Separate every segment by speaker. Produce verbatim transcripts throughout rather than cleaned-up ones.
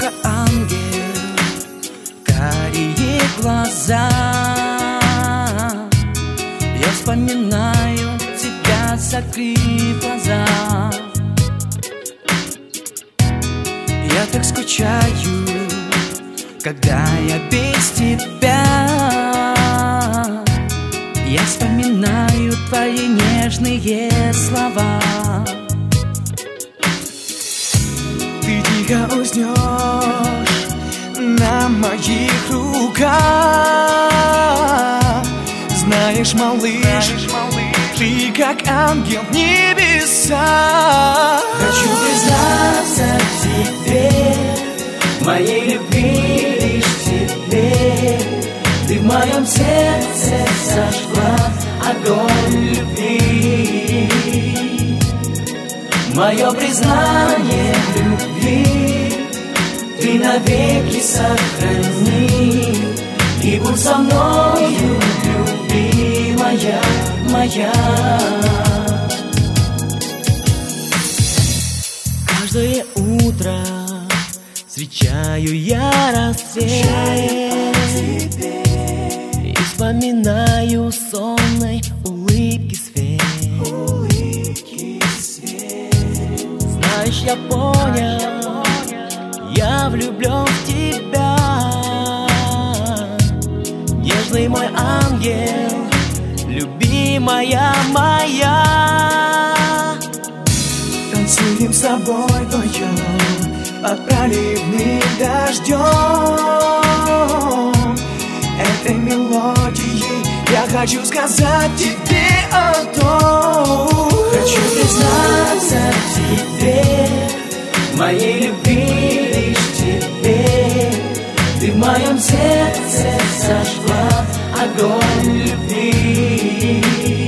Speaker 1: только ангел, карие глаза. Я вспоминаю тебя, закрыв глаза. Я так скучаю, когда я без тебя. Я вспоминаю твои нежные слова.
Speaker 2: Ты тихо уснешь на моих руках. Знаешь, малыш, ты как ангел в небесах.
Speaker 1: Хочу признаться тебе, моей любви лишь тебе. Ты в моем сердце зажгла огонь любви. Мое признание в любви ты навеки сохрани. И будь со мною, любимая моя. Каждое утро встречаю я рассвет и вспоминаю сонной улыбки свет. Знаешь, я понял, я влюблен в тебя. Нежный мой ангел, любимая моя.
Speaker 2: Танцуем с тобой вдвоем под проливным дождем. Этой мелодией я хочу сказать тебе о том.
Speaker 1: Хочу признаться тебе, моей любви лишь тебе. Ты в моем сердце зажгла огонь любви.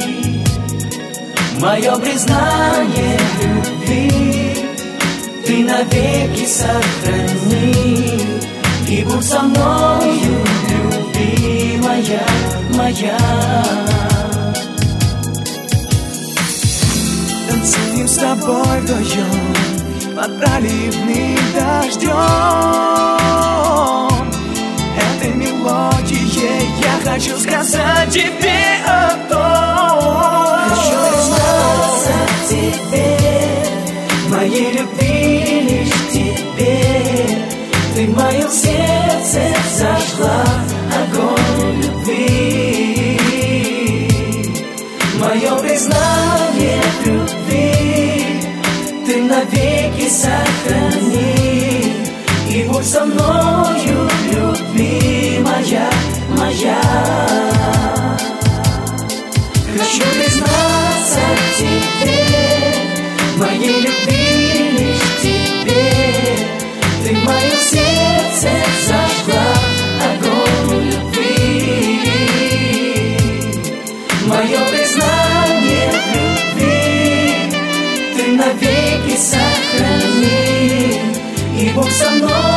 Speaker 1: Мое признание в любви ты навеки сохрани. И будь со мною, любимая моя.
Speaker 2: Танцуем с тобой вдвоем под проливным дождем. Этой мелодией я хочу сказать тебе о том.
Speaker 1: Хочу признаться тебе, моей любви лишь тебе. Ты в моем сердце зажгла огонь любви. Мое признание в любви ты навеки сохрани. И будь со мною, любимая моя. Хочу признаться тебе, моей любви лишь тебе. Ты в моем сердце зажгла огонь любви. Мое признание в любви ты навеки сохрани. И будь со мной.